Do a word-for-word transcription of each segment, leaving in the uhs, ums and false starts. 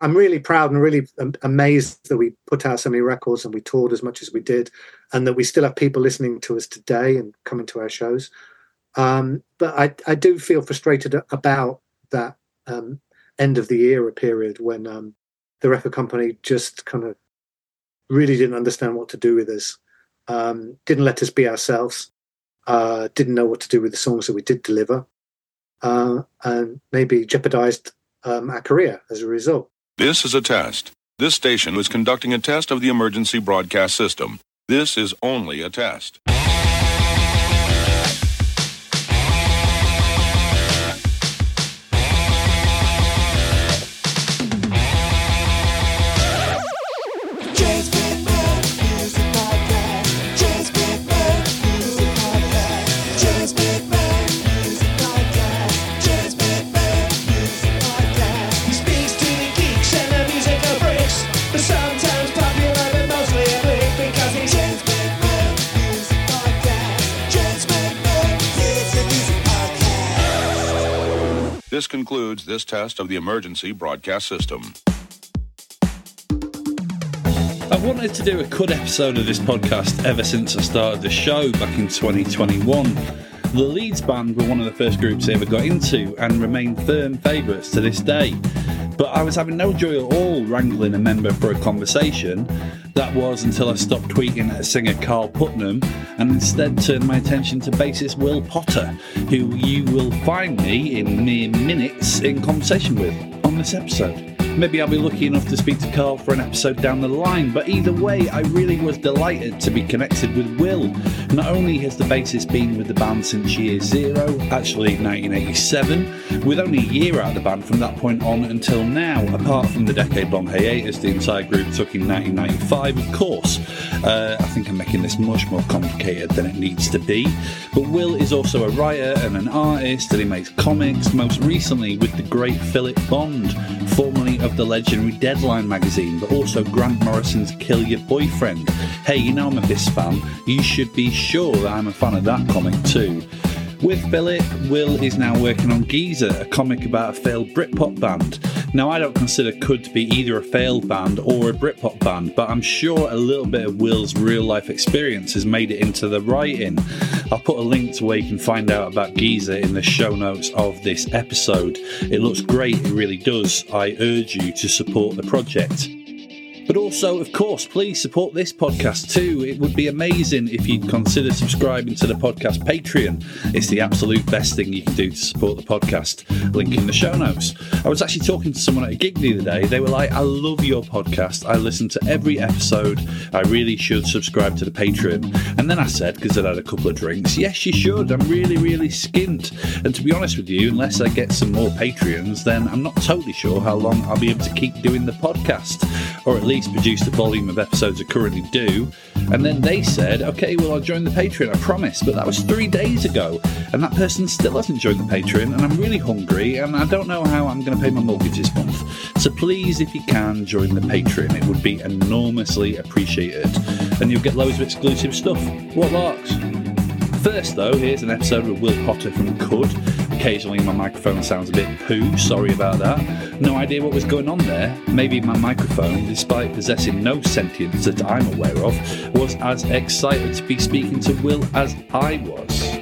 I'm really proud and really amazed that we put out so many records and we toured as much as we did, and that we still have people listening to us today and coming to our shows. Um, but I, I do feel frustrated about that um, end of the era period when um, the record company just kind of really didn't understand what to do with us, um, didn't let us be ourselves, uh, didn't know what to do with the songs that we did deliver, uh, and maybe jeopardized um, our career as a result. This is a test. This station was conducting a test of the emergency broadcast system. This is only a test. This concludes this test of the emergency broadcast system. I've wanted to do a cut episode of this podcast ever since I started the show back in twenty twenty-one. The Leeds band were one of the first groups I ever got into and remain firm favourites to this day. But I was having no joy at all wrangling a member for a conversation. That was until I stopped tweeting at singer Carl Putnam and instead turned my attention to bassist Will Potter, who you will find me in mere minutes in conversation with on this episode. Maybe I'll be lucky enough to speak to Carl for an episode down the line, but either way, I really was delighted to be connected with Will. Not only has the bassist been with the band since year zero, actually nineteen eighty-seven, with only a year out of the band from that point on until now, apart from the decade-long hiatus the entire group took in nineteen ninety-five, of course. Uh, I think I'm making this much more complicated than it needs to be, but Will is also a writer and an artist, and he makes comics, most recently with the great Philip Bond, formerly of the legendary Deadline magazine, but also Grant Morrison's Kill Your Boyfriend. Hey, you know I'm a Biss fan. You should be sure that I'm a fan of that comic too. With Philip, Will is now working on Geezer, a comic about a failed Britpop band. Now, I don't consider Cud to be either a failed band or a Britpop band, but I'm sure a little bit of Will's real-life experience has made it into the writing. I'll put a link to where you can find out about Geezer in the show notes of this episode. It looks great, it really does. I urge you to support the project. But also, of course, please support this podcast too. It would be amazing if you'd consider subscribing to the podcast Patreon. It's the absolute best thing you can do to support the podcast. Link in the show notes. I was actually talking to someone at a gig the other day. They were like, I love your podcast. I listen to every episode. I really should subscribe to the Patreon. And then I said, because I'd had a couple of drinks, yes, you should. I'm really, really skint. And to be honest with you, unless I get some more Patreons, then I'm not totally sure how long I'll be able to keep doing the podcast. Or at least produce the volume of episodes I currently do. And then they said, okay, well, I'll join the Patreon, I promise. But that was three days ago, and that person still hasn't joined the Patreon, and I'm really hungry, and I don't know how I'm going to pay my mortgage this month. So please, if you can, join the Patreon. It would be enormously appreciated, and you'll get loads of exclusive stuff. What larks? First, though, here's an episode with Will Potter from Cud. Occasionally my microphone sounds a bit poo, sorry about that. No idea what was going on there. Maybe my microphone, despite possessing no sentience that I'm aware of, was as excited to be speaking to Will as I was.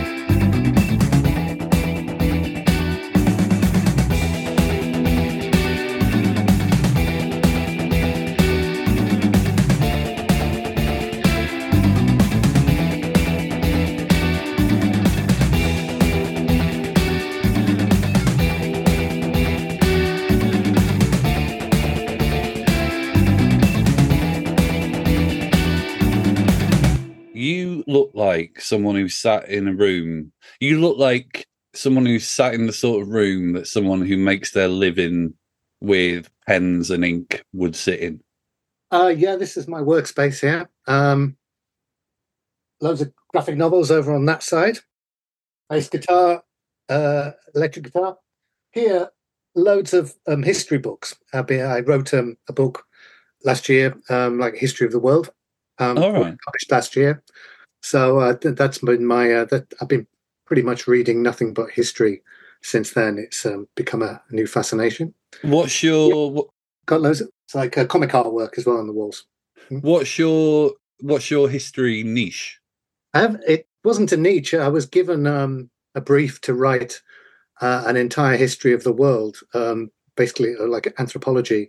Look like someone who sat in a room. You look like someone who sat in the sort of room that someone who makes their living with pens and ink would sit in. Uh, yeah, this is my workspace here. Um, loads of graphic novels over on that side. Bass guitar, uh, electric guitar. Here, loads of um, history books. I, be, I wrote um, a book last year, um, like History of the World. Um, All right. Published last year. So uh, th- that's been my. Uh, that I've been pretty much reading nothing but history since then. It's um, become a new fascination. What's your? What, got loads. Of, it's like uh, comic artwork as well on the walls. What's your What's your history niche? I have. It wasn't a niche. I was given um, a brief to write uh, an entire history of the world, um, basically uh, like anthropology,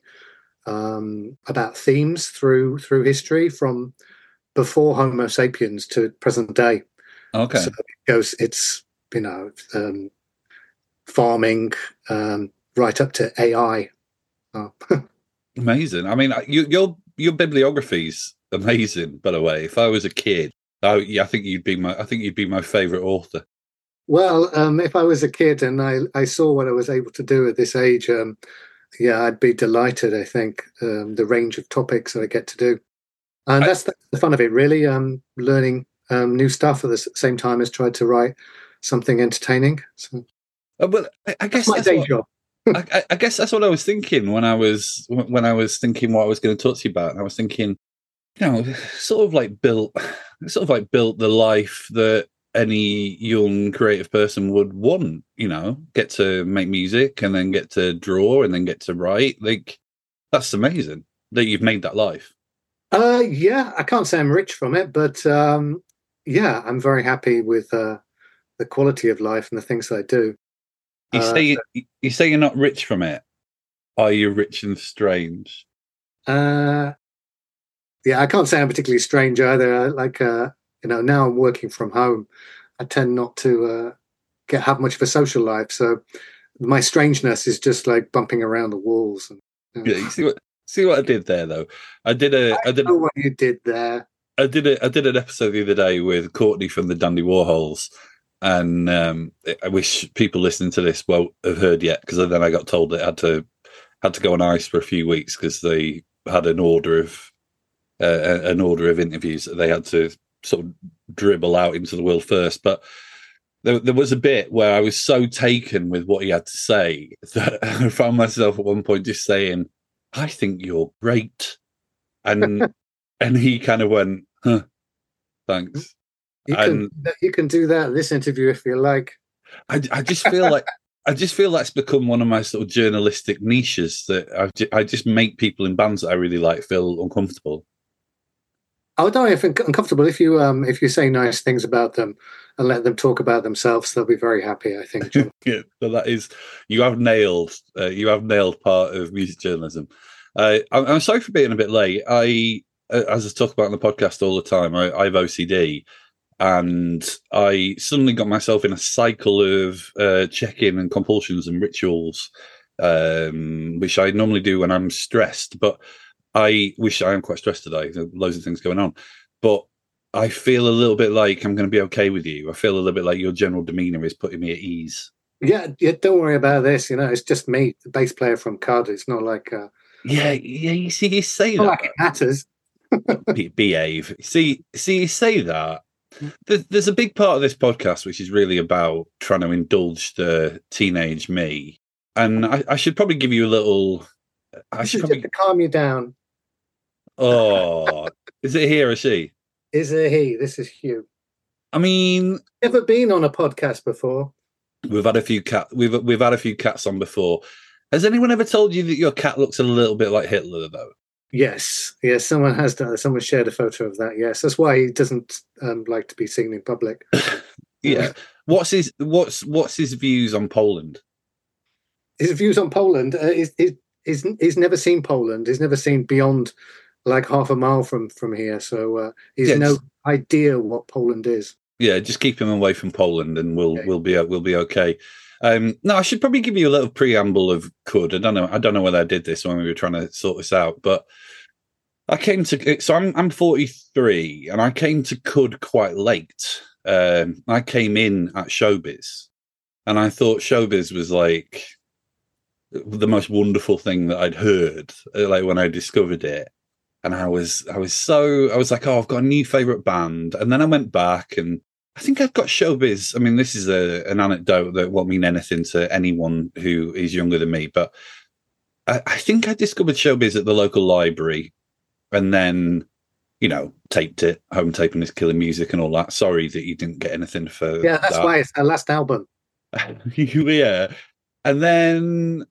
um, about themes through through history from before Homo sapiens to present day. Okay. So it goes. It's you know um, farming um, right up to A I. Oh. Amazing. I mean, you, your your bibliography's amazing. By the way, if I was a kid, I, yeah, I think you'd be my I think you'd be my favorite author. Well, um, if I was a kid and I, I saw what I was able to do at this age, um, yeah, I'd be delighted. I think um, the range of topics that I get to do, and I, that's the fun of it, really. Um, learning um, new stuff at the same time as trying to write something entertaining. So, uh, well, I, I guess that's my that's day what, job. I, I guess that's what I was thinking when I was when I was thinking what I was going to talk to you about. And I was thinking, you know, sort of like built, sort of like built the life that any young creative person would want. You know, get to make music and then get to draw and then get to write. Like, that's amazing that you've made that life. Uh, yeah, I can't say I'm rich from it, but um, yeah, I'm very happy with uh, the quality of life and the things that I do. You Uh, say you say you're not rich from it. Are you rich and strange? Uh, yeah, I can't say I'm particularly strange either. I, like, uh, you know, now I'm working from home. I tend not to uh, get have much of a social life, so my strangeness is just like bumping around the walls. And, you know. Yeah, you see what see what I did there, though. I did a I, I did know what you did there. I did a I did an episode the other day with Courtney from the Dandy Warhols. And um, I wish people listening to this won't have heard yet, because then I got told it had to had to go on ice for a few weeks because they had an order of uh, an order of interviews that they had to sort of dribble out into the world first. But there, there was a bit where I was so taken with what he had to say that I found myself at one point just saying, "I think you're great," and and he kind of went, "Huh, thanks." You can and you can do that in this interview if you like. I, I just feel like I just feel that's become one of my sort of journalistic niches, that I just, I just make people in bands that I really like feel uncomfortable. I don't know if uncomfortable if you um if you say nice things about them and let them talk about themselves, they'll be very happy, I think. John. Yeah, so that is you have nailed uh, you have nailed part of music journalism. Uh, I'm, I'm sorry for being a bit late. I as I talk about on the podcast all the time, I, I have O C D. And I suddenly got myself in a cycle of uh, check-in and compulsions and rituals, um, which I normally do when I'm stressed. But I wish I am quite stressed today. There's loads of things going on. But I feel a little bit like I'm going to be okay with you. I feel a little bit like your general demeanour is putting me at ease. Yeah, yeah. Don't worry about this. You know, it's just me, the bass player from Cud. It's not like... Uh, yeah, yeah. You see, you say not that. like it matters. Be- behave. See, see, you say that. There's a big part of this podcast which is really about trying to indulge the teenage me, and I, I should probably give you a little. I this should is probably just to calm you down. Oh, is it he or she? Is it he? This is Hugh. I mean, never been on a podcast before. We've had a few cat. We've we've had a few cats on before. Has anyone ever told you that your cat looks a little bit like Hitler, though? Yes, yes, someone has done. Someone shared a photo of that. Yes, that's why he doesn't um, like to be seen in public. Yeah. What's his what's what's his views on Poland? His views on Poland uh, is is he's, he's never seen Poland. He's never seen beyond like half a mile from from here. So uh, he's yeah, no just, idea what Poland is. Yeah, just keep him away from Poland, and we'll okay. we'll be we'll be okay. Um, no, I should probably give you a little preamble of Cud. I don't know. I don't know whether I did this when we were trying to sort this out, but I came to. So I'm I'm forty-three, and I came to Cud quite late. Um, I came in at Showbiz, and I thought Showbiz was like the most wonderful thing that I'd heard. Like when I discovered it, and I was I was so I was like, oh, I've got a new favorite band, and then I went back and. I think I've got Showbiz. I mean, this is a, an anecdote that won't mean anything to anyone who is younger than me, but I, I think I discovered Showbiz at the local library and then, you know, taped it, home taping is killing music and all that. Sorry that you didn't get anything for Yeah, that's that. why it's our last album. Yeah. And then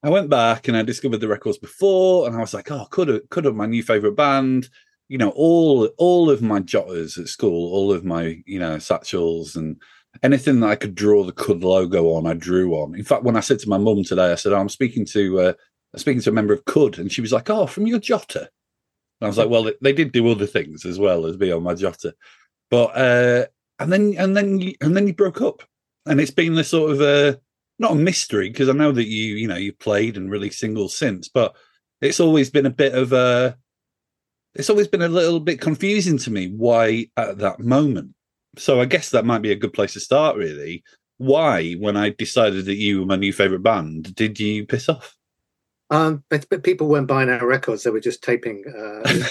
I went back and I discovered the records before, and I was like, oh, could have, could have my new favorite band. You know, all all of my jotters at school, all of my, you know, satchels and anything that I could draw the Cud logo on, I drew on. In fact, when I said to my mum today, I said, oh, I'm speaking to uh, I'm speaking to a member of Cud, and she was like, oh, from your jotter. And I was like, well, they did do other things as well as be on my jotter. But uh, and then and then you, and then you broke up, and it's been this sort of uh, not a mystery, because I know that you you know you played and released singles since, but it's always been a bit of a it's always been a little bit confusing to me why at that moment. So I guess that might be a good place to start, really. Why, when I decided that you were my new favorite band, did you piss off? Um, but, but people weren't buying our records; they were just taping uh,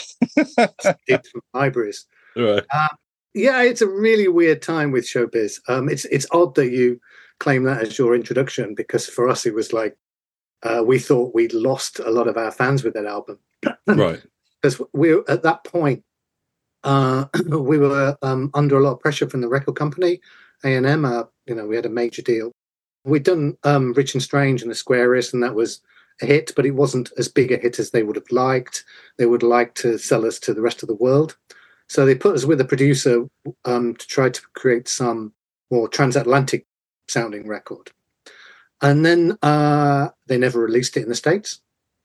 from libraries. Right. Uh, yeah, it's a really weird time with showbiz. Um, it's it's odd that you claim that as your introduction, because for us it was like uh, we thought we'd lost a lot of our fans with that album. Right. Because we were, at that point, uh, we were um, under a lot of pressure from the record company, A and M. Uh, you know, we had a major deal. We'd done um, Rich and Strange and The Squarest, and that was a hit, but it wasn't as big a hit as they would have liked. They would like to sell us to the rest of the world. So they put us with a producer um, to try to create some more transatlantic sounding record. And then uh, they never released it in the States.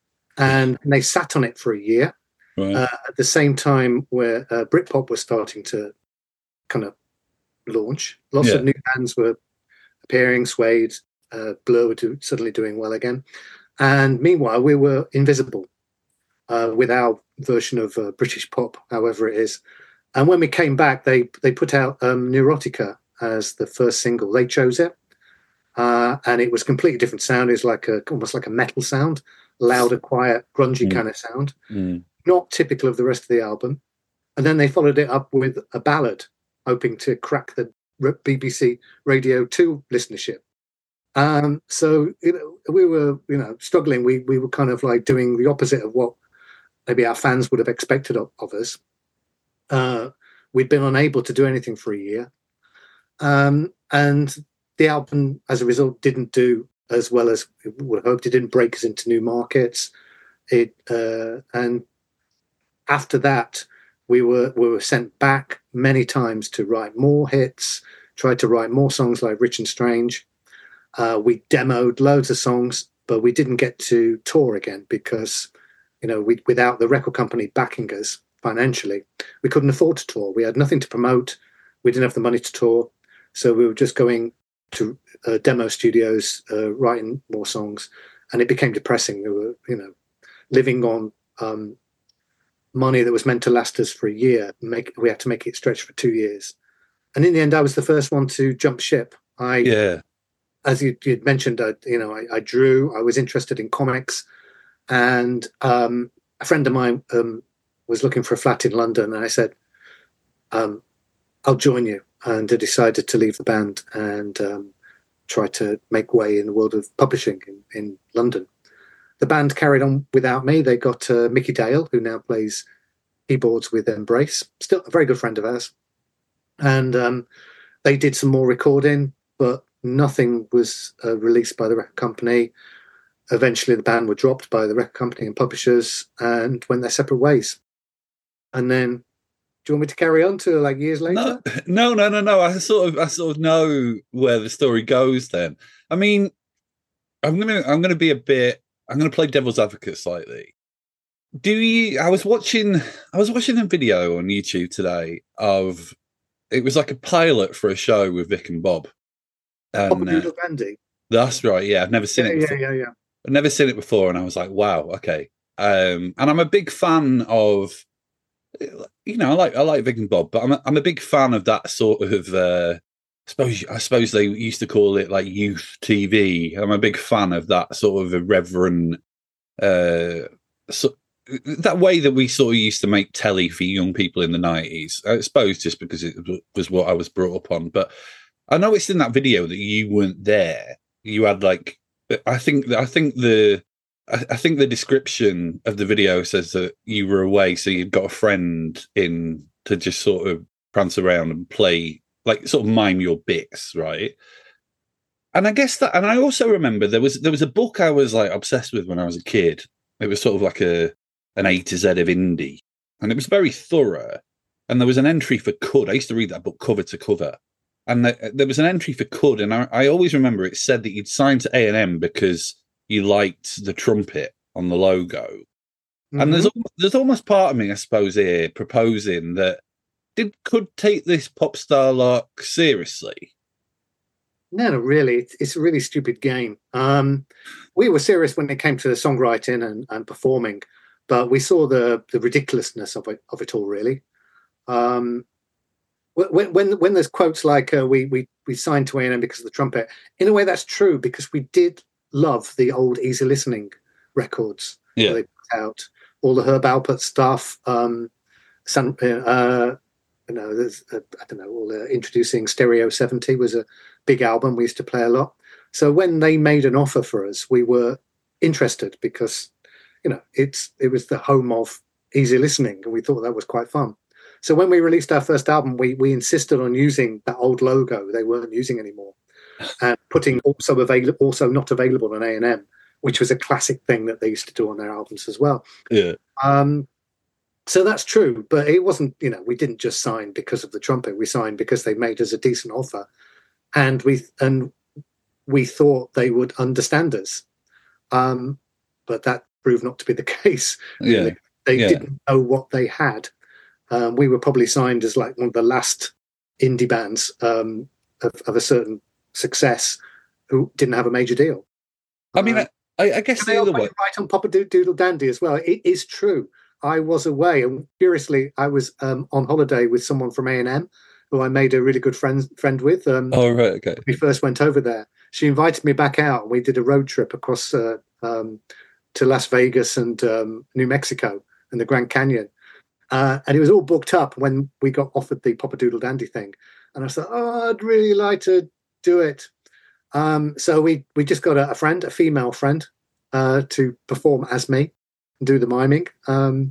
And they sat on it for a year. Right. Uh, at the same time where uh, Britpop was starting to kind of launch. Lots Yeah. of new bands were appearing, Suede, uh, Blur were do, suddenly doing well again. And meanwhile, we were invisible uh, with our version of uh, British pop, however it is. And when we came back, they, they put out um, Neurotica as the first single. They chose it. Uh, and it was a completely different sound. It was like a, almost like a metal sound, louder, quiet, grungy mm. kind of sound. Mm. Not typical of the rest of the album. And then they followed it up with a ballad, hoping to crack the B B C Radio two listenership. Um, so you know, we were, you know, struggling. We we were kind of like doing the opposite of what maybe our fans would have expected of, of us. Uh, we'd been unable to do anything for a year, um, and the album, as a result, didn't do as well as we would have hoped. It didn't break us into new markets. It uh, and after that, we were we were sent back many times to write more hits, tried to write more songs like Rich and Strange. Uh, we demoed loads of songs, but we didn't get to tour again because, you know, we, without the record company backing us financially, we couldn't afford to tour. We had nothing to promote. We didn't have the money to tour. So we were just going to uh, demo studios, uh, writing more songs. And it became depressing. We were, you know, living on um, money that was meant to last us for a year. Make We had to make it stretch for two years. And in the end, I was the first one to jump ship. I Yeah. As you, you'd mentioned, I, you know, I, I drew. I was interested in comics, and um, a friend of mine um, was looking for a flat in London, and I said, um, "I'll join you." And I decided to leave the band and um, try to make way in the world of publishing in, in London. The band carried on without me. They got uh, Mickey Dale, who now plays keyboards with Embrace, still a very good friend of ours, and um, they did some more recording, but nothing was uh, released by the record company. Eventually, the band were dropped by the record company and publishers and went their separate ways. And then, do you want me to carry on to like years later? No, no, no, no, no. I sort of, I sort of know where the story goes. Then, I mean, I'm gonna, I'm gonna be a bit, I'm gonna play devil's advocate slightly. Do you? I was watching, I was watching a video on YouTube today of, it was like a pilot for a show with Vic and Bob. And, uh, Bandy. That's right. Yeah, I've never seen yeah, it before. Yeah, yeah, yeah. I've never seen it before, and I was like, "Wow, okay." Um, and I'm a big fan of, you know, I like I like Vic and Bob, but I'm a, I'm a big fan of that sort of. Uh, I suppose I suppose they used to call it like youth T V. I'm a big fan of that sort of irreverent, uh, so, that way that we sort of used to make telly for young people in the nineties. I suppose just because it was what I was brought up on, but. I noticed in that video that you weren't there. You had like, I think, I think the, I think the description of the video says that you were away, so you'd got a friend in to just sort of prance around and play, like sort of mime your bits, right? And I guess that, and I also remember there was there was a book I was like obsessed with when I was a kid. It was sort of like a an A to Z of indie, and it was very thorough. And there was an entry for Cud. I used to read that book cover to cover, and the, there was an entry for Cud, and I, I always remember it said that you'd signed to A and M because you liked the trumpet on the logo. Mm-hmm. And there's there's almost part of me, I suppose, here proposing that did Cud take this pop star lark seriously? No, no, really, it's, it's a really stupid game. Um, we were serious when it came to the songwriting and, and performing, but we saw the the ridiculousness of it of it all. Really, um, when when when there's quotes like uh, "we we we signed to A and M because of the trumpet," in a way that's true because we did love the old easy listening records. Yeah, they put out all the Herb Alpert stuff. Um, some, uh, you know, there's uh, I don't know. All the introducing Stereo seventy was a big album we used to play a lot. So when they made an offer for us, we were interested because, you know, it's it was the home of easy listening, and we thought that was quite fun. So when we released our first album, we we insisted on using that old logo they weren't using anymore, and putting also available, also not available on A and M, which was a classic thing that they used to do on their albums as well. Yeah. Um, so that's true, but it wasn't. You know, we didn't just sign because of the trumpet. We signed because they made us a decent offer, and we and we thought they would understand us. Um, but that proved not to be the case. Yeah. They yeah. didn't know what they had. Um, we were probably signed as like one of the last indie bands um, of, of a certain success who didn't have a major deal. I mean, uh, I, I guess the other way, right on Papa Doodle Dandy as well. It is true. I was away, and curiously, I was um, on holiday with someone from A and M who I made a really good friend friend with. Um, oh right, okay. We first went over there. She invited me back out, and we did a road trip across uh, um, to Las Vegas and um, New Mexico and the Grand Canyon. Uh, and it was all booked up when we got offered the Papa Doodle Dandy thing. And I thought, oh, I'd really like to do it. Um, so we we just got a, a friend, a female friend, uh, to perform as me and do the miming. Um,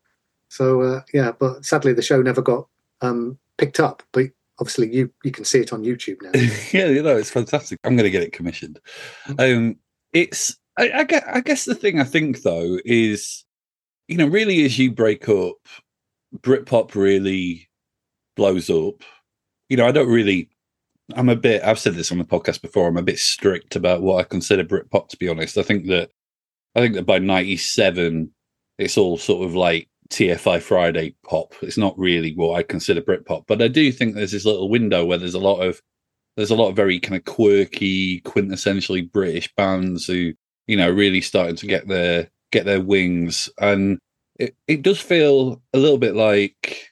so, uh, yeah, but sadly the show never got um, picked up. But obviously you, you can see it on YouTube now. Yeah, you know, it's fantastic. I'm going to get it commissioned. Um, it's, I, I, guess, I guess the thing I think, though, is, you know, really as you break up, Britpop really blows up. You know, I don't really, I'm a bit, I've said this on the podcast before, I'm a bit strict about what I consider Britpop, to be honest. I think that, I think that by ninety-seven, it's all sort of like T F I Friday pop. It's not really what I consider Britpop, but I do think there's this little window where there's a lot of, there's a lot of very kind of quirky, quintessentially British bands who, you know, really starting to get their, get their wings. And it, it does feel a little bit like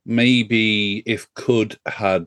maybe if Cud had,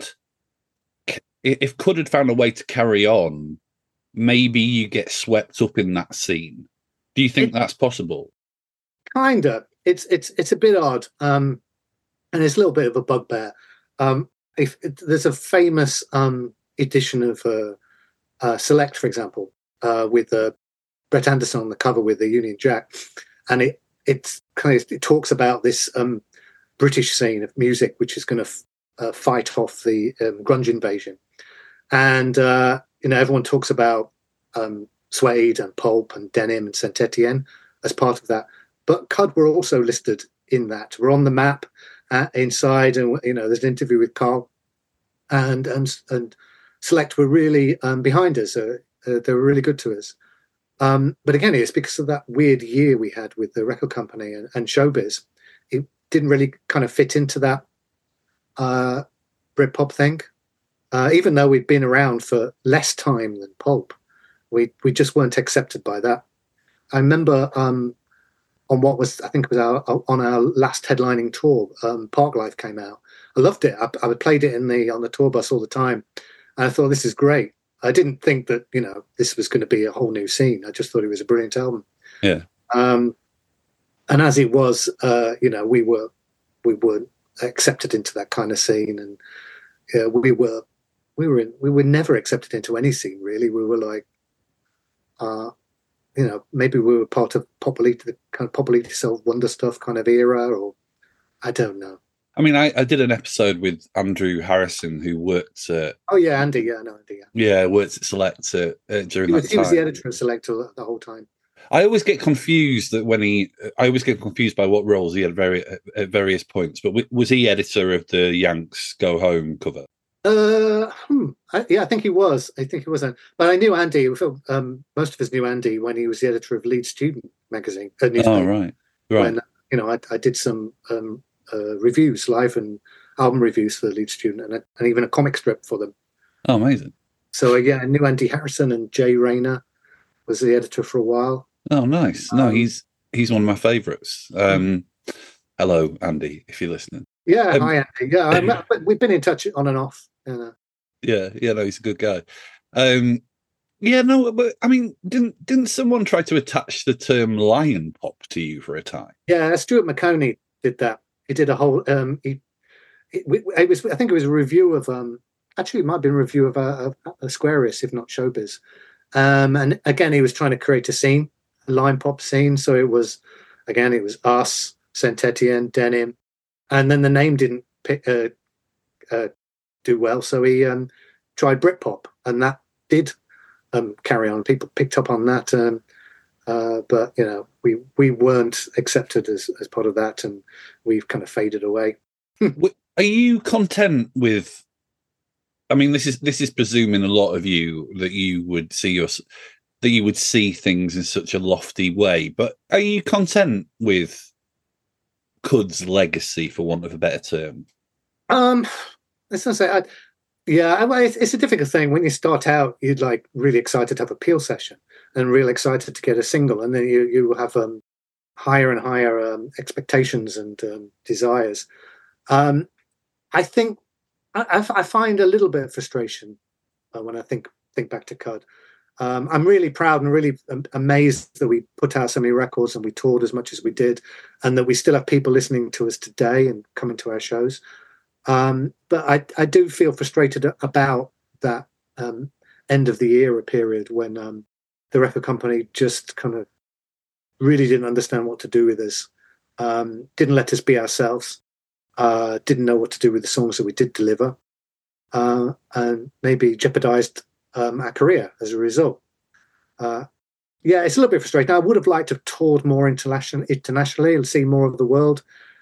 if Cud had found a way to carry on, maybe you get swept up in that scene. Do you think it, that's possible? Kind of. It's it's it's a bit odd, um, and it's a little bit of a bugbear. Um, if it, there's a famous um, edition of uh, uh, Select, for example, uh, with uh, Brett Anderson on the cover with the Union Jack, and it it's kind of it talks about this um, British scene of music which is going to f- uh, fight off the um, grunge invasion, and uh, you know everyone talks about um, Suede and Pulp and Denim and Saint Etienne as part of that. But Cud were also listed in that. We're on the map uh, inside, and you know, there's an interview with Carl, and and and Select were really um, behind us. Uh, uh, they were really good to us. Um, but again, it's because of that weird year we had with the record company and, and Showbiz. It didn't really kind of fit into that uh, Britpop thing. Uh, even though we'd been around for less time than Pulp, we we just weren't accepted by that. I remember. Um, On what was, I think it was our, on our last headlining tour, um, Park Life came out. I loved it. I, I played it in the on the tour bus all the time. And I thought, this is great. I didn't think that, you know, this was going to be a whole new scene. I just thought it was a brilliant album. Yeah. Um, and as it was, uh, you know, we were we were accepted into that kind of scene, and uh, we were we were in, we were never accepted into any scene really. We were like. Uh, You know, maybe we were part of Pop Elite, the kind of Pop Elite Self Wonder stuff kind of era, or I don't know. I mean, I, I did an episode with Andrew Harrison, who worked at... Oh, yeah, Andy, yeah, no, Andy, yeah. Yeah, worked at Select uh, uh, during he was, that time. He was the editor of Select the, the whole time. I always get confused that when he... I always get confused by what roles he had very, at various points, but was he editor of the Yanks Go Home cover? Uh, hmm, I, yeah, I think he was. I think he was. But I knew Andy, um, most of us knew Andy when he was the editor of Lead Student magazine. Uh, oh, right. Right. When, you know, I, I did some... Um, Uh, reviews, live and album reviews for the Lead Student, and, a, and even a comic strip for them. Oh, amazing! So uh, yeah, I knew Andy Harrison, and Jay Rayner was the editor for a while. Oh, nice. No, um, he's he's one of my favourites. Um, hello, Andy, if you're listening. Yeah, um, hi Andy. Yeah, I'm, but we've been in touch on and off. You know. Yeah, yeah, no, he's a good guy. Um, yeah, no, but I mean, didn't didn't someone try to attach the term lion pop to you for a time? Yeah, Stuart McConey did that. He did a whole. Um, he, it, it was. I think it was a review of. Um, actually, it might have been a review of uh, Aquarius, if not Showbiz. Um, and again, he was trying to create a scene, a line pop scene. So it was, again, it was us, Saint Etienne, Denim, and then the name didn't pick, uh, uh, do well. So he um, tried Britpop, and that did um, carry on. People picked up on that. Um, Uh, but you know, we we weren't accepted as as part of that, and we've kind of faded away. Are you content with? I mean, this is this is presuming a lot of you that you would see your that you would see things in such a lofty way. But are you content with Cud's legacy, for want of a better term? Um, let's not say. I, yeah, I, it's, it's a difficult thing when you start out. You're like really excited to have a Peel session, and really excited to get a single, and then you you have um, higher and higher um, expectations and um, desires. Um, I think I, I find a little bit of frustration uh, when I think think back to Cud. Um, I'm really proud and really amazed that we put out so many records and we toured as much as we did, and that we still have people listening to us today and coming to our shows. Um, but I, I do feel frustrated about that um, end of the era period when um, the record company just kind of really didn't understand what to do with us, um, didn't let us be ourselves, uh, didn't know what to do with the songs that we did deliver, uh, and maybe jeopardized um, our career as a result. Uh, yeah, it's a little bit frustrating. I would have liked to have toured more international, internationally and see more of the world,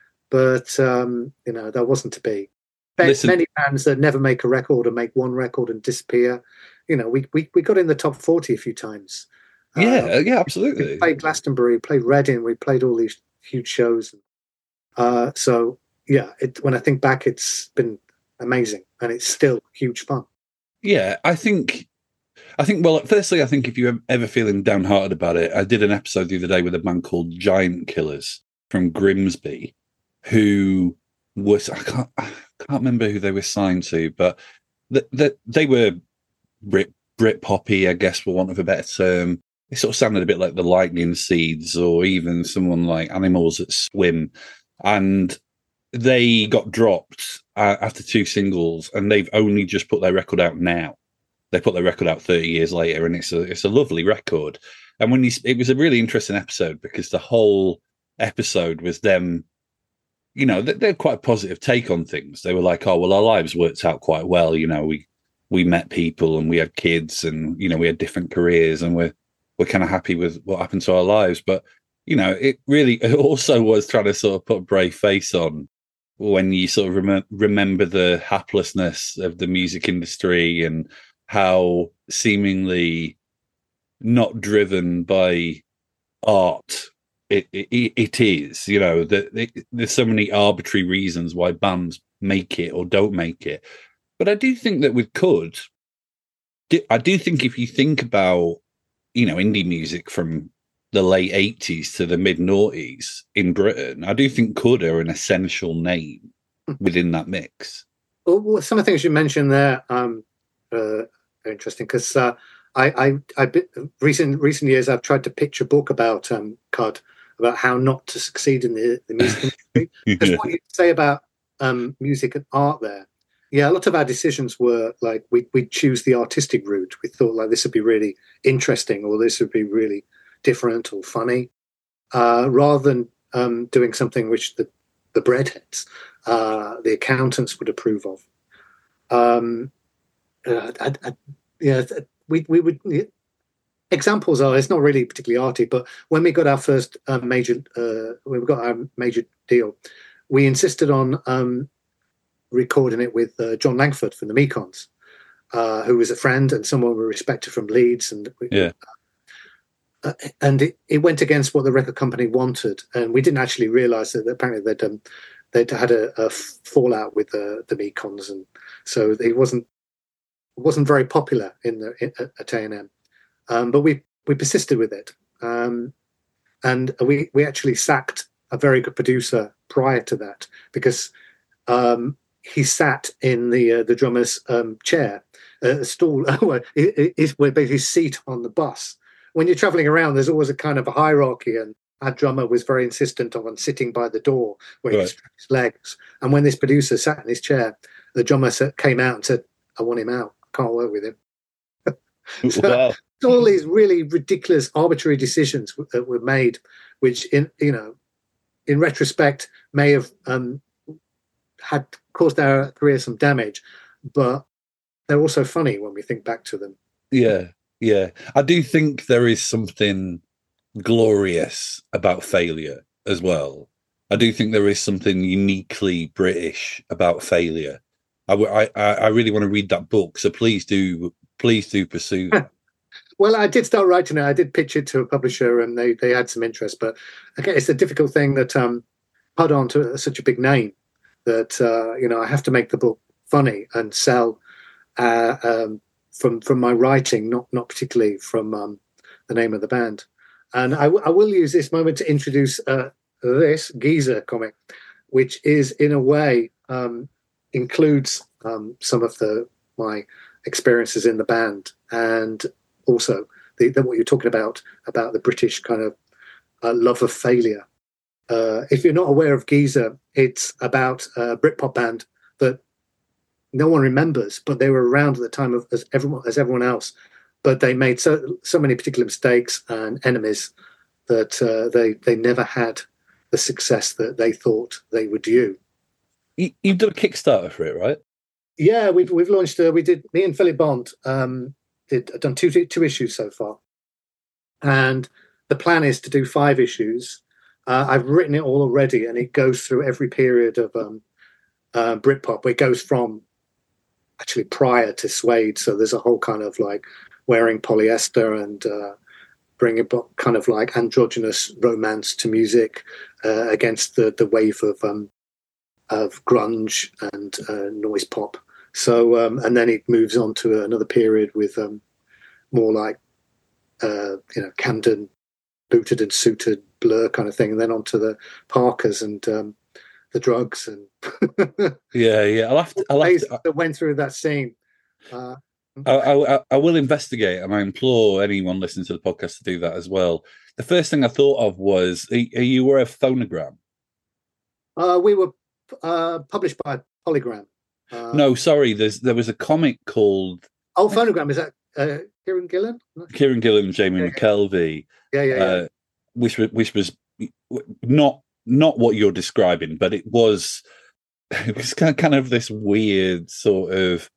but um, you know, that wasn't to be. Listen. Many bands that never make a record or make one record and disappear. You know, we we, we got in the top forty a few times. Yeah, uh, yeah, absolutely. We played Glastonbury, we played Reading, we played all these huge shows. Uh, so yeah, it, when I think back, it's been amazing, and it's still huge fun. Yeah, I think, I think. Well, firstly, I think if you're ever feeling downhearted about it, I did an episode the other day with a band called Giant Killers from Grimsby, who was I can't I can't remember who they were signed to, but that the, they were Brit Brit poppy, I guess, for want of a better term. They sort of sounded a bit like the Lightning Seeds, or even someone like Animals that Swim, and they got dropped uh, after two singles, and they've only just put their record out now. They put their record out thirty years later, and it's a it's a lovely record. And when you, it was a really interesting episode because the whole episode was them. You know, they're quite a positive take on things. They were like, "Oh, well, our lives worked out quite well. You know, we we met people and we had kids, and you know, we had different careers, and we're we're kind of happy with what happened to our lives." But you know, it really it also was trying to sort of put a brave face on when you sort of rem- remember the haplessness of the music industry and how seemingly not driven by art. It, it it is, you know, that there's so many arbitrary reasons why bands make it or don't make it. But I do think that with Cud, I do think if you think about, you know, indie music from the late eighties to the mid noughties in Britain, I do think Cud are an essential name within that mix. Well, some of the things you mentioned there um, uh, are interesting because uh, I, I, I, recent recent years I've tried to pitch a book about um, Cud, about how not to succeed in the, the music industry. Because yeah. What you say about um, music and art there, yeah, a lot of our decisions were like we we choose the artistic route. We thought like this would be really interesting, or this would be really different or funny, uh, rather than um, doing something which the the breadheads uh, the accountants would approve of. Um, uh, I, I, yeah, we we would. Examples are, it's not really particularly arty, but when we got our first uh, major, uh, when we got our major deal, we insisted on um, recording it with uh, John Langford from the Mekons, uh, who was a friend and someone we respected from Leeds, and yeah, uh, and it, it went against what the record company wanted, and we didn't actually realise that apparently they'd um, they'd had a, a fallout with the the Mekons, and so it wasn't it wasn't very popular in the in, at A and M. Um, but we we persisted with it, um, and we we actually sacked a very good producer prior to that because um, he sat in the uh, the drummer's um, chair, uh, stool, is basically his seat on the bus. When you're travelling around, there's always a kind of a hierarchy, and our drummer was very insistent on sitting by the door where right. he stretched his legs. And when this producer sat in his chair, the drummer came out and said, "I want him out. I can't work with him." so, wow. All these really ridiculous, arbitrary decisions that were made, which, in you know, in retrospect, may have um, had caused our career some damage, but they're also funny when we think back to them. Yeah, yeah. I do think there is something glorious about failure as well. I do think there is something uniquely British about failure. I, I, I really want to read that book, so please do, please do pursue that. Well, I did start writing it. I did pitch it to a publisher, and they, they had some interest. But okay, it's a difficult thing that um, put on to such a big name that uh, you know I have to make the book funny and sell uh, um, from from my writing, not not particularly from um, the name of the band. And I, w- I will use this moment to introduce uh, this Geezer comic, which is in a way um, includes um, some of the my experiences in the band and. Also, the, the, what you're talking about, about the British kind of uh, love of failure. Uh, if you're not aware of Geezer, it's about a Britpop band that no one remembers, but they were around at the time of as everyone as everyone else. But they made so so many particular mistakes and enemies that uh, they they never had the success that they thought they would do. You, you've done a Kickstarter for it, right? Yeah, we've we've launched. Uh, we did me and Philip Bond. Um, Did I've done two two issues so far, and the plan is to do five issues. Uh, I've written it all already, and it goes through every period of um, uh, Britpop. It goes from actually prior to Suede, so there's a whole kind of like wearing polyester and uh, bringing kind of like androgynous romance to music uh, against the the wave of um, of grunge and uh, noise pop. So, um, and then it moves on to another period with um, more like, uh, you know, Camden, booted and suited, Blur kind of thing, and then on to the Parkers and um, the Drugs. And yeah, yeah. I'll have to. I'll have to that went through that scene. Uh, I, I, I will investigate, and I implore anyone listening to the podcast to do that as well. The first thing I thought of was, are you aware of Phonogram? Uh, we were uh, published by Polygram. Uh, no, sorry. There's there was a comic called Oh, Phonogram. Is that uh, Kieran Gillen? Kieran Gillen, Jamie yeah, McKelvey. Yeah, yeah, yeah. Uh, which was which was not not what you're describing, but it was it was kind of this weird sort of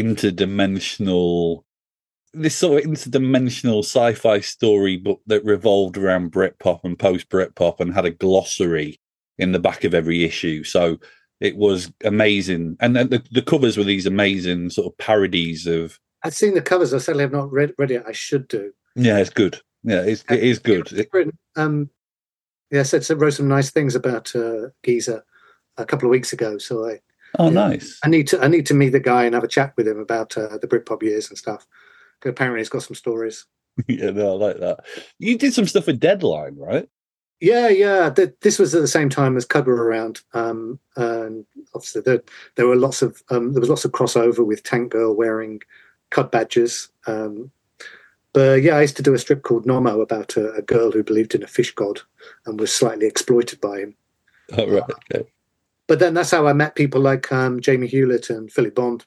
interdimensional, this sort of interdimensional sci-fi story book that revolved around Britpop and post Britpop and had a glossary in the back of every issue. So. It was amazing, and the, the covers were these amazing sort of parodies of. I've seen the covers. I sadly have not read, read it. I should do. Yeah, it's good. Yeah, it's, it is good. It, um, yeah, I said so, wrote some nice things about uh, Geezer a couple of weeks ago. So I. Oh, yeah, nice. I need to. I need to meet the guy and have a chat with him about uh, the Britpop years and stuff. Apparently, he's got some stories. Yeah, no, I like that. You did some stuff with Deadline, right? Yeah, yeah. The, this was at the same time as Cud were around, um, and obviously there, there were lots of um, there was lots of crossover with Tank Girl wearing Cud badges. Um, but yeah, I used to do a strip called Nomo about a, a girl who believed in a fish god and was slightly exploited by him. Oh right, okay. But then that's how I met people like um, Jamie Hewlett and Philip Bond,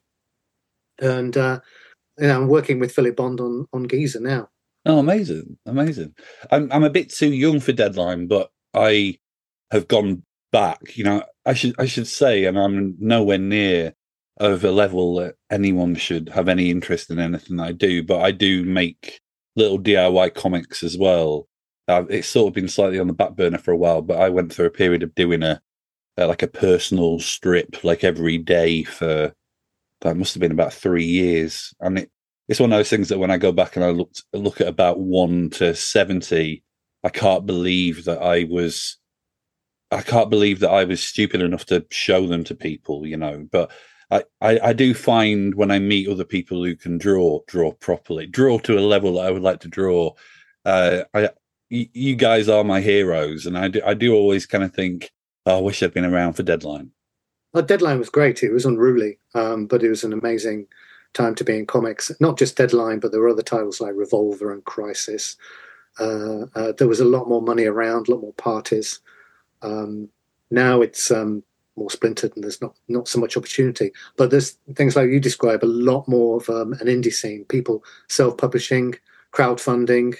and uh, you know, I'm working with Philip Bond on on Geezer now. Oh, amazing, amazing. I'm I'm a bit too young for Deadline, but I have gone back. You know, I should I should say, and I'm nowhere near of a level that anyone should have any interest in anything that I do, but I do make little D I Y comics as well. Uh, it's sort of been slightly on the back burner for a while, but I went through a period of doing a uh, like a personal strip like every day for that must have been about three years, and it, it's one of those things that when I go back and I look look at about one to seventy, I can't believe that I was. I can't believe that I was stupid enough to show them to people, you know. But I, I, I do find when I meet other people who can draw, draw properly, draw to a level that I would like to draw. Uh, I, you guys are my heroes, and I do, I do always kind of think, oh, I wish I'd been around for Deadline. Well, Deadline was great. It was unruly, um, but it was an amazing time to be in comics. Not just Deadline, but there were other titles like Revolver and Crisis. Uh, uh, there was a lot more money around, a lot more parties. Um, now it's um, more splintered and there's not, not so much opportunity. But there's things like you describe, a lot more of um, an indie scene, people self-publishing, crowdfunding.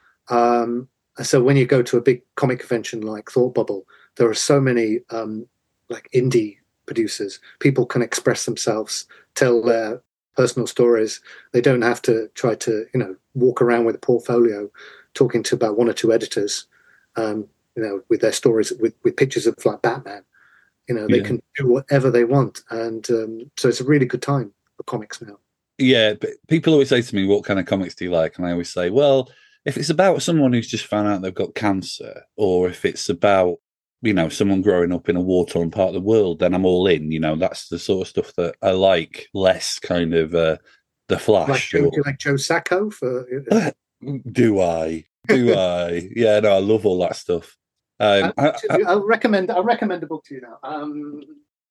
Um, so when you go to a big comic convention like Thought Bubble, there are so many um, like indie producers. People can express themselves, tell their personal stories. They don't have to try to, you know, walk around with a portfolio talking to about one or two editors. Um, you know, with their stories, with, with pictures of like Batman, you know, they yeah. can do whatever they want. And um, so it's a really good time for comics now. Yeah, but people always say to me, what kind of comics do you like? And I always say, well, if it's about someone who's just found out they've got cancer, or if it's about, you know, someone growing up in a war-torn part of the world, then I'm all in. You know, that's the sort of stuff that I like, less kind of uh, the Flash. Like Joe, or... do you like Joe Sacco? For... do I? Do I? Yeah, no, I love all that stuff. Um, I, I, I'll recommend. I'll recommend a book to you now. Um,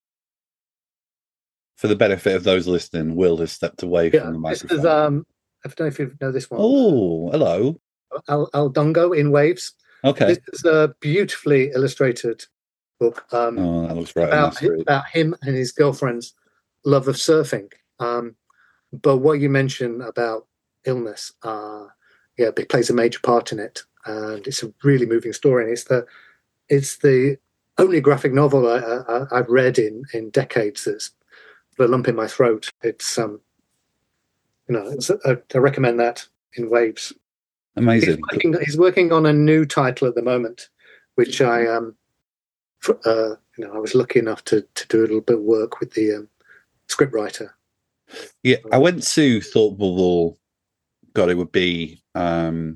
for the benefit of those listening, Will has stepped away yeah, from the microphone. This is, um, I don't know if you know this one. Oh, hello. Al, Al Dongo in Waves. Okay. This is a beautifully illustrated book. Um, oh, that looks right. About, about him and his girlfriend's love of surfing. Um, but what you mentioned about illness, uh, yeah, it plays a major part in it. And it's a really moving story. And it's the it's the only graphic novel I, I, I've read in, in decades that's the lump in my throat. It's um, you know, it's, I, I recommend that in Waves. Amazing. He's working, he's working on a new title at the moment, which I um, for, uh, you know, I was lucky enough to to do a little bit of work with the um, scriptwriter. Yeah, I went to Thought Bubble. God, it would be. Um,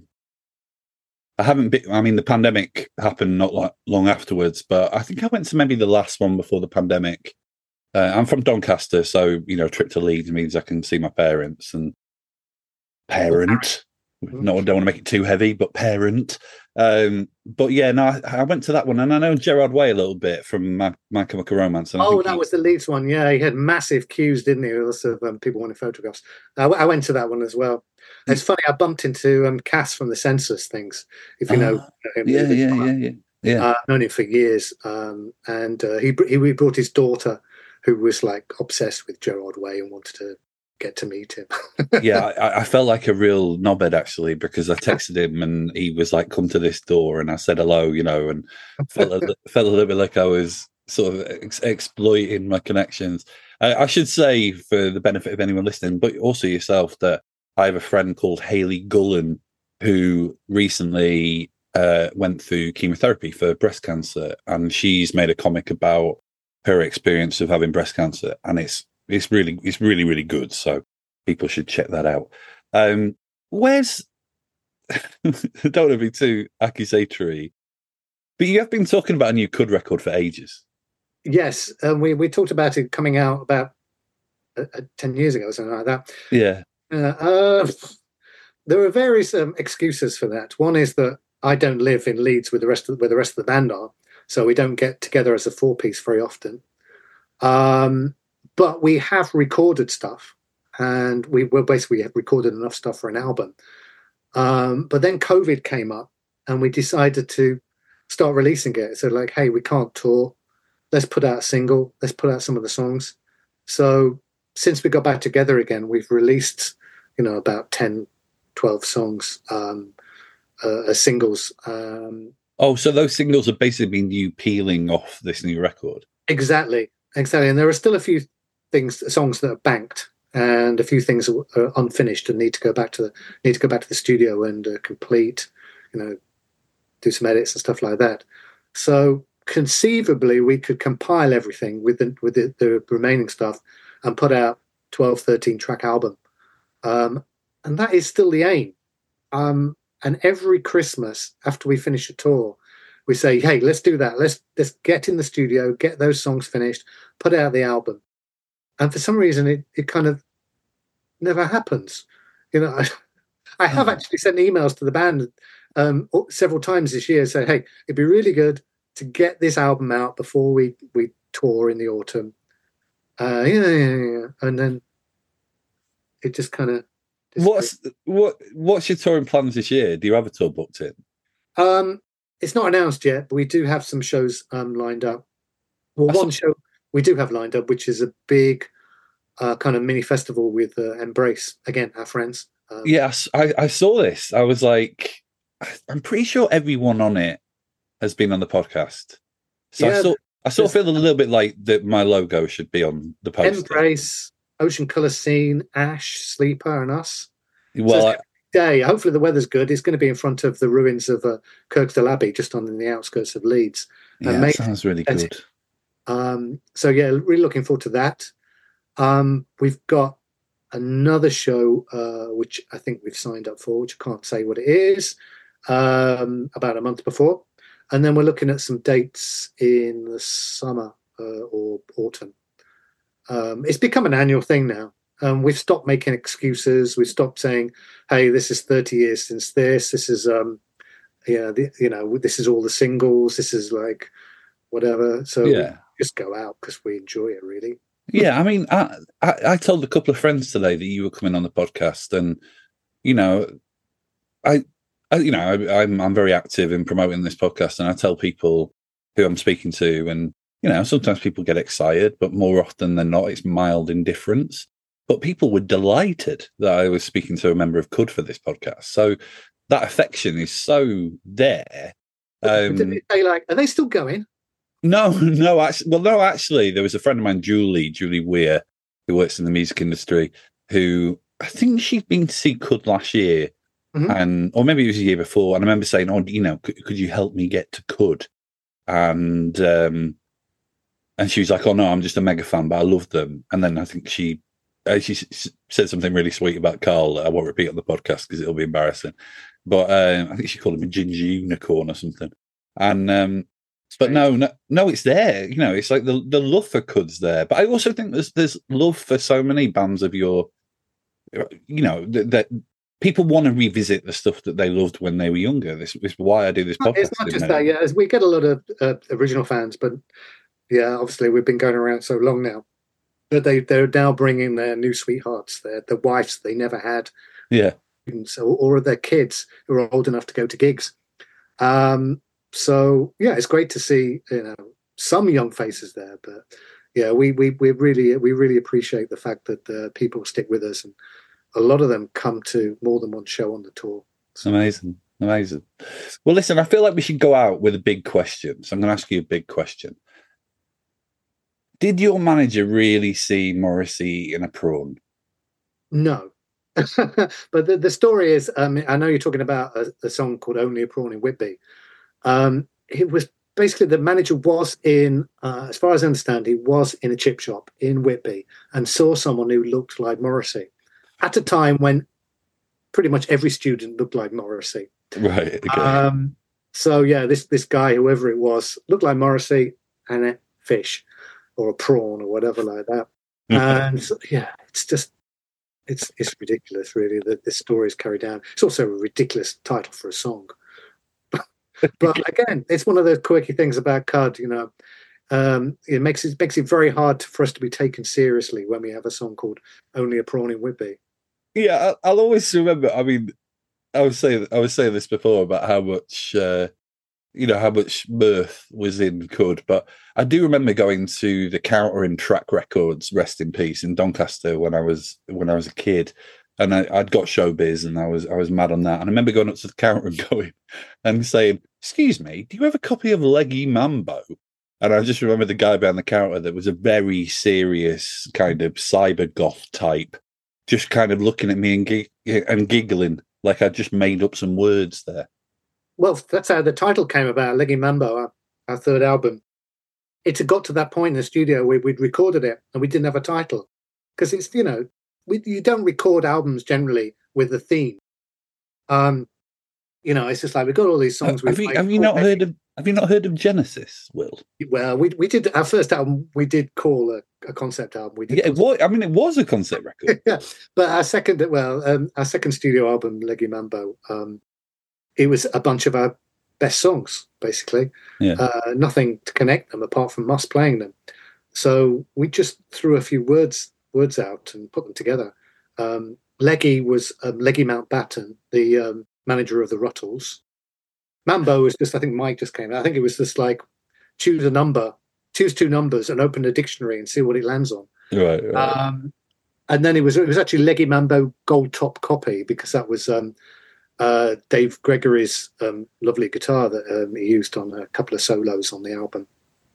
I haven't been, I mean, the pandemic happened not like long afterwards, but I think I went to maybe the last one before the pandemic. Uh, I'm from Doncaster, so, you know, a trip to Leeds means I can see my parents and parent. No, I don't want to make it too heavy, but parent. Um, but yeah, no, I, I went to that one, and I know Gerard Way a little bit from My, My Chemical Romance. And oh, that he, was the Leeds one. Yeah, he had massive queues, didn't he? Lots of um, people wanting photographs. I, I went to that one as well. It's funny, I bumped into um, Cass from the Census things, if you know. Uh, him, yeah, yeah, yeah, yeah, yeah. Uh, I've known him for years. Um, and uh, he, he brought his daughter, who was like obsessed with Gerard Way and wanted to get to meet him. yeah, I, I felt like a real knobhead, actually, because I texted him and he was like, come to this door. And I said hello, you know, and felt a, felt a little bit like I was sort of ex- exploiting my connections. I, I should say, for the benefit of anyone listening, but also yourself, that I have a friend called Hayley Gullen who recently uh, went through chemotherapy for breast cancer, and she's made a comic about her experience of having breast cancer, and it's it's really it's really really good. So people should check that out. Um, where's I don't want to be too accusatory, but you have been talking about a new Cud record for ages. Yes, um, we we talked about it coming out about uh, ten years ago, or something like that. Yeah. Uh, uh, there are various um, excuses for that. One is that I don't live in Leeds with the rest of where the rest of the band are, so we don't get together as a four piece very often. Um, but we have recorded stuff, and we were basically have recorded enough stuff for an album. Um, but then COVID came up, and we decided to start releasing it. So, like, hey, we can't tour. Let's put out a single. Let's put out some of the songs. So, since we got back together again, we've released, you know, about ten, twelve songs um, uh, as singles. Um, oh, so those singles have basically been you peeling off this new record? Exactly, exactly. And there are still a few things, songs that are banked, and a few things are, are unfinished and need to go back to the need to go back to the studio and uh, complete, you know, do some edits and stuff like that. So conceivably, we could compile everything with the with the, the remaining stuff and put out twelve, thirteen track album, um, and that is still the aim. Um, and every Christmas after we finish a tour, we say, "Hey, let's do that. Let's let's get in the studio, get those songs finished, put out the album." And for some reason, it, it kind of never happens. You know, I, I have actually sent emails to the band um, several times this year, saying, "Hey, it'd be really good to get this album out before we we tour in the autumn." Uh, yeah, yeah, yeah, and then it just kind of. What's what? What's your touring plans this year? Do you have a tour booked in? Um, it's not announced yet, but we do have some shows um, lined up. Well, I one saw- show we do have lined up, which is a big uh, kind of mini festival with uh, Embrace, again, our friends. Um, Yes, I, I saw this. I was like, I'm pretty sure everyone on it has been on the podcast. So I Yeah, sort, I sort of there's- feel a little bit like that. My logo should be on the poster. Embrace, Ocean Colour Scene, Ash, Sleeper, and us. Well, So I, it's day. Hopefully the weather's good. It's going to be in front of the ruins of uh, Kirkstall Abbey, just on the outskirts of Leeds. yeah, and that maybe- sounds really that's good. Um, so yeah, really looking forward to that. Um, we've got another show uh, which I think we've signed up for, which I can't say what it is, um, about a month before, and then we're looking at some dates in the summer uh, or autumn. Um, it's become an annual thing now. Um, we've stopped making excuses. We've stopped saying, "Hey, this is thirty years since this. This is um, yeah, the, you know, this is all the singles. This is like whatever." So Yeah. we just go out because we enjoy it, really. Yeah, I mean, I, I I told a couple of friends today that you were coming on the podcast, and you know, I, I you know, I, I'm I'm very active in promoting this podcast, and I tell people who I'm speaking to, and you know, sometimes people get excited, but more often than not, it's mild indifference. But people were delighted that I was speaking to a member of C U D for this podcast, so that affection is so there. Um, Did they say, like, are they still going? No, no, actually, well, no, actually, there was a friend of mine, Julie, Julie Weir, who works in the music industry, who I think she'd been to see C U D last year, Mhm. and or maybe it was a year before. And I remember saying, "Oh, you know, could, could you help me get to C U D?" And um, and she was like, "Oh no, I'm just a mega fan, but I love them." And then I think she uh, she s- said something really sweet about Carl. I won't repeat on the podcast because it'll be embarrassing. But um, I think she called him a ginger unicorn or something. And um, but no, no, no, it's there. You know, it's like the the love for C U D's there. But I also think there's there's love for so many bands of your, you know, that, that people want to revisit the stuff that they loved when they were younger. This is why I do this podcast. It's not you just know. that. Yeah, as we get a lot of uh, original fans, but yeah, obviously we've been going around so long now that they they're now bringing their new sweethearts, their the wives they never had, Yeah. so or their kids who are old enough to go to gigs. Um, so yeah, it's great to see, you know, some young faces there, but yeah, we we we really we really appreciate the fact that uh, people stick with us, and a lot of them come to more than one show on the tour. It's amazing. Amazing. Well, listen, I feel like we should go out with a big question. So I'm going to ask you a big question. Did your manager really see Morrissey in a prawn? No. But the, the story is, um, I know you're talking about a, a song called Only a Prawn in Whitby. Um, it was basically the manager was in, uh, as far as I understand, he was in a chip shop in Whitby and saw someone who looked like Morrissey at a time when pretty much every student looked like Morrissey. Right. Okay. Um, so yeah, this this guy, whoever it was, looked like Morrissey and a fish or a prawn or whatever like that. And so, yeah, it's just it's it's ridiculous, really, that this story is carried down. It's also a ridiculous title for a song. But again, it's one of those quirky things about C U D, you know. Um, it makes it makes it very hard for us to be taken seriously when we have a song called Only a Prawn in Whitby. Yeah, I- I'll always remember. I mean, I was saying, I was saying this before about how much, uh, you know, how much mirth was in C U D, but I do remember going to the counter in Track Records, rest in peace, in Doncaster when I was when I was a kid, and I, I'd got Showbiz, and I was I was mad on that, and I remember going up to the counter and going and saying, "Excuse me, do you have a copy of Leggy Mambo?" And I just remember the guy behind the counter that was a very serious kind of cyber goth type, just kind of looking at me and, gig- and giggling like I just made up some words there. Well, that's how the title came about, Leggy Mambo, our, our third album. It had got to that point in the studio where we'd recorded it and we didn't have a title. Because it's, you know, we, you don't record albums generally with a theme. Um, you know, it's just like we've got all these songs. Have, you, have you not heard of Have you not heard of Genesis, Will? Well, we we did our first album. We did call a, a concept album. We did. Yeah, it was, I mean, it was a concept record. Yeah, but our second, well, um, our second studio album, Leggy Mambo, um, it was a bunch of our best songs, basically. Yeah. Uh, nothing to connect them apart from us playing them. So we just threw a few words words out and put them together. Um, Leggy was um, Leggy Mountbatten, the um, manager of the Ruttles. Mambo was just, I think Mike just came out. I think it was just like choose a number, choose two numbers and open a dictionary and see what it lands on. Right, right. Um, and then it was it was actually Leggy Mambo Gold Top Copy because that was um, uh, Dave Gregory's um, lovely guitar that um, he used on a couple of solos on the album.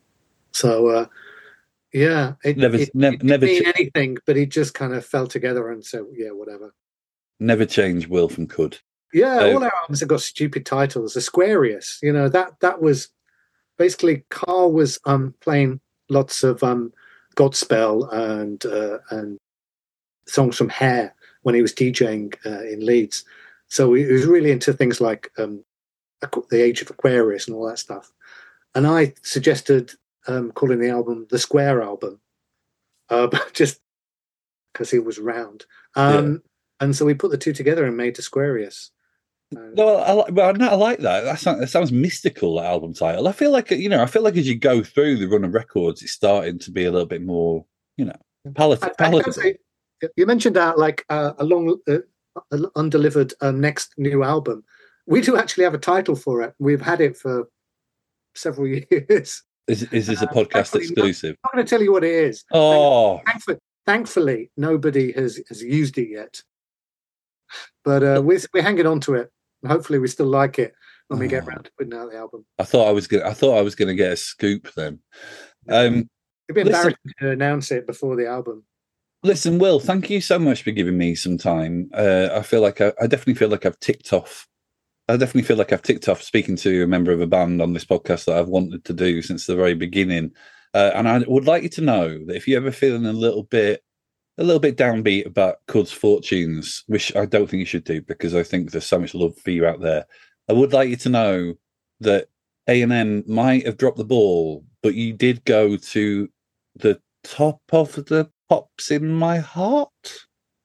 So, uh, yeah, it never, it, ne- it never didn't mean ch- anything, but it just kind of fell together and so, yeah, whatever. Never change Will from Could. Yeah, So- all our albums have got stupid titles. Aquarius, you know, that that was basically Carl was um, playing lots of um, Godspell and uh, and songs from Hair when he was DJing uh, in Leeds. So he was really into things like um, the Age of Aquarius and all that stuff. And I suggested um, calling the album the Square Album, uh, but just because it was round. Um, Yeah. And so we put the two together and made Aquarius. No, I, li- well, no, I like that. That sounds, that sounds mystical, that album title. I feel like, you know, I feel like as you go through the run of records, it's starting to be a little bit more, you know, palat- I- I palatable. can say, you mentioned that like uh, a long, uh, undelivered uh, next new album. We do actually have a title for it. We've had it for several years. Is, is this a Uh, podcast thankfully, exclusive? I'm not going to tell you what it is. Oh, Thankfully, thankfully nobody has, has used it yet. But uh, we're, we're hanging on to it. And hopefully we still like it when we get Oh. around to putting out the album. I thought I was gonna. I thought I was gonna get a scoop then. Um, It'd be listen- embarrassing to announce it before the album. listen, Will, thank you so much for giving me some time. Uh, I feel like I, I definitely feel like I've ticked off. I definitely feel like I've ticked off speaking to a member of a band on this podcast that I've wanted to do since the very beginning. Uh, and I would like you to know that if you're ever feeling a little bit, a little bit downbeat about Cud's fortunes, which I don't think you should do because I think there's so much love for you out there, I would like you to know that A and M might have dropped the ball, but you did go to the top of the pops in my heart.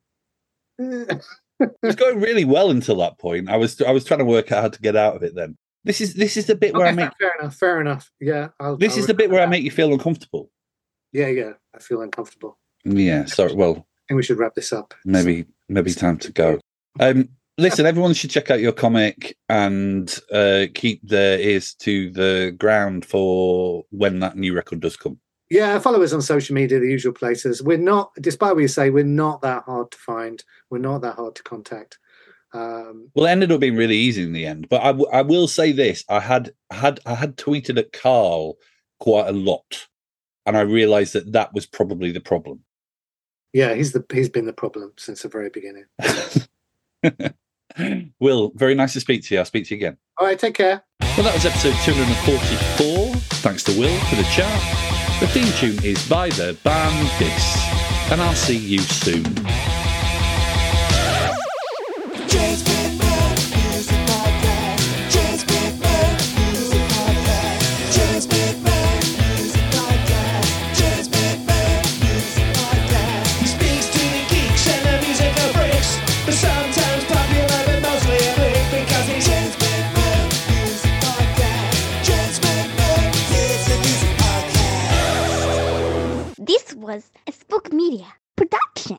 It was going really well until that point. I was I was trying to work out how to get out of it. Then this is this is the bit where Okay, I make fair enough. Fair enough. Yeah. I'll, this I'll is the bit where I remember make you feel uncomfortable. that. Yeah, yeah. I feel uncomfortable. Yeah. Sorry. Well, I think we should wrap this up. maybe maybe time to go. Um, listen, everyone should check out your comic and uh, keep their ears to the ground for when that new record does come. Yeah, follow us on social media, the usual places. We're not, despite what you say, we're not that hard to find. We're not that hard to contact. Um, Well, it ended up being really easy in the end. But I, w- I will say this: I had had I had tweeted at Carl quite a lot, and I realised that that was probably the problem. yeah, he's the he's been the problem since the very beginning. Will, very nice to speak to you. I'll speak to you again. All right, take care. Well, that was episode two forty-four. Thanks to Will for the chat. The theme tune is by the band This, and I'll see you soon. This was a Spook Media production.